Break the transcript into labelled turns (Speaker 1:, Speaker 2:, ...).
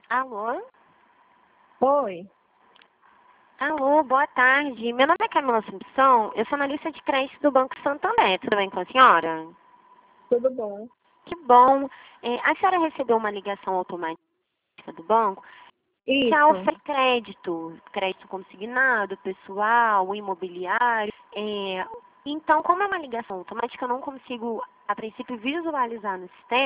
Speaker 1: Alô?
Speaker 2: Oi,
Speaker 1: Alô, boa tarde. Meu nome é Camila Assumpção, eu sou analista de crédito do Banco Santander. Tudo bem com a senhora?
Speaker 2: tudo bom?
Speaker 1: Que bom. A senhora recebeu uma ligação automática do banco? Já
Speaker 2: Isso.
Speaker 1: oferece crédito consignado, pessoal, imobiliário. Então, como é uma ligação automática, eu não consigo, a princípio, visualizar no sistema